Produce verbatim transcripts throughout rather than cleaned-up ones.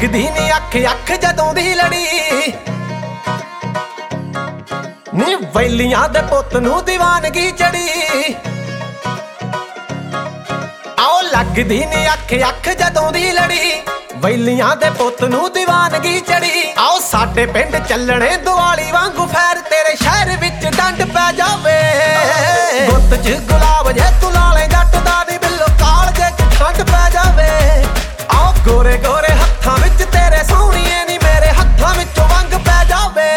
ਲੱਗਦੀ ਨੀ ਅੱਖ ਅੱਖ ਜਦੋਂ ਦੀ ਲੜੀ ਨੀ ਵੈਲੀਆਂ ਦੇ ਪੁੱਤ ਨੂੰ ਦੀਵਾਨਗੀ ਚੜੀ ਆਓ ਲੱਗਦੀ ਨੀ ਅੱਖ ਅੱਖ ਜਦੋਂ ਦੀ ਲੜੀ ਵੈਲੀਆਂ ਦੇ ਪੁੱਤ ਨੂੰ ਦੀਵਾਨਗੀ ਚੜੀ ਆਓ ਸਾਡੇ ਪਿੰਡ ਚੱਲਣੇ ਦੀਵਾਲੀ ਵਾਂਗੂ ਫੈਰ ਤੇਰੇ ਸ਼ਹਿਰ ਵਿੱਚ ਡੰਡ ਪੈ ਜਾਵੇ ਗੁੱਤ 'ਚ ਗੁਲਾਬ ਜੇ ਤੂੰ ਲਾਲੇ ਜੱਟ ਦਾ ਨੀ ਬਿੱਲੋ ਕਾਲ ਜੇ ਠੰਡ ਪੈ ਜਾਵੇ ਆਓ ਗੋਰੇ ਗੋਰੇ ਹੱਥਾਂ ਵਿੱਚ ਤੇਰੇ ਸੋਹਣੀਏ ਨੀ ਮੇਰੇ ਹੱਥਾਂ ਵਿੱਚੋਂ ਵੰਗ ਪੈ ਜਾਵੇ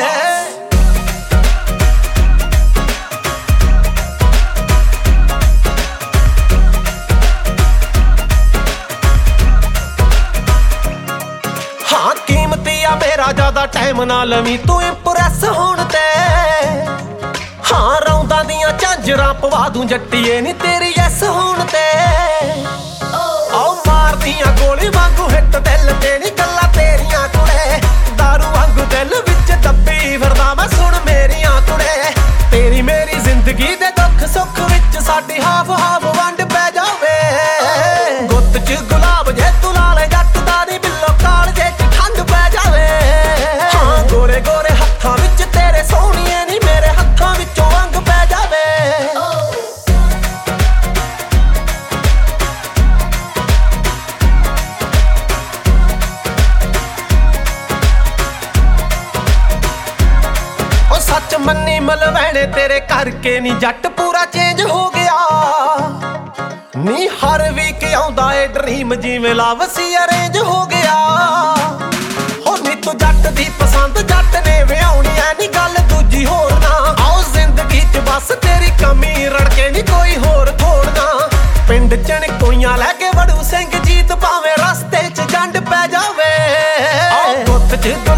ਹਾਂ ਕੀਮਤੀ ਆ ਮੇਰਾ ਜ਼ਿਆਦਾ ਟਾਈਮ ਨਾ ਲਵੀਂ ਤੂੰ ਇੰਪ੍ਰੈਸ ਹੋਣ ਤੇ ਹਾਂ ਰੌਂਦਾਂ ਦੀਆਂ ਝਾਂਜਰਾਂ ਪਵਾ ਦੂੰ ਜੱਟੀਏ ਨੀ ਤੇਰੀ ਯੈਸ ਹੋਣ ਤੇ ਆਓ ਮਾਰਦੀਆਂ ਗੋਲੀ ਵਾਂਗੂ ਹਿੱਟ ਦਿਲ ਤੇ ਨੀ ਗੱਲਾਂ ਤੇਰੀਆਂ ਕੁੜੇ ਦਾਰੂ ਵਾਂਗੂ ਦਿਲ ਵਿੱਚ ਦੱਬੀ ਫਿਰਦਾ ਮੈਂ ਸੁਣ ਮੇਰੀਆਂ ਕੁੜੇ ਤੇਰੀ ਮੇਰੀ ਜ਼ਿੰਦਗੀ ਦੇ ਦੁੱਖ ਸੁੱਖ ਵਿੱਚ ਸਾਡੀ ਹਾਫ ਹਾਫ ਵੰਡ ਪੈ ਜਾਵੇ ਗੁੱਤ 'ਚ ਗੁਲਾਬ ਜੇ ਤੂੰ ਲਾਲੇ ਜੱਟ ਦਾ ਨੀ ਬਿੱਲੋ ਕਾਲ ਜੇ ਠੰਡ ਪੈ ਜਾਵੇ ਹਾਂ ਗੋਰੇ ਗੋਰੇ ਹੱਥਾਂ ਵਿੱਚ ਤੇਰੇ ਸੋਹਣੀਏ ਨੀ ਮੇਰੇ ਹੱਥਾਂ ਵਿੱਚੋਂ ਵੰਗ ਪੈ ਜਾਵੇ ਸੱਚ ਮੰਨੀ ਮਲਵੈਣੇ ਤੇਰੇ ਕਰਕੇ ਨੀ ਜੱਟ ਪੂਰਾ ਚੇਂਜ ਹੋ ਗਿਆ ਨੀ ਹਰ ਵੀਕ ਆਉਂਦਾ ਏ ਡ੍ਰੀਮ ਜਿਵੇਂ ਲਵ ਸੀ ਅਰੇਂਜ ਹੋ ਗਿਆ ਹੋ ਨੀ ਤੂੰ ਜੱਟ ਦੀ ਪਸੰਦ ਜੱਟ ਨੇ ਵਿਆਉਣੀ ਐ ਨੀ ਗੱਲ ਦੂਜੀ ਹੋਰ ਨਾ ਆਓ ਜ਼ਿੰਦਗੀ 'ਚ ਬਸ ਤੇਰੀ ਕਮੀ ਰੜਕੇ ਨੀ ਕੋਈ ਹੋਰ ਥੋੜਨਾ ਪਿੰਡ 'ਚ ਕੋਈਆਂ ਲੈ ਕੇ ਵੜੂ ਸਿੰਘ ਜੀਤ ਭਾਵੇਂ ਰਸਤੇ 'ਚ ਜੰਡ ਪੈ ਜਾਵੇ ਆਓ ਗੁੱਤ 'ਚ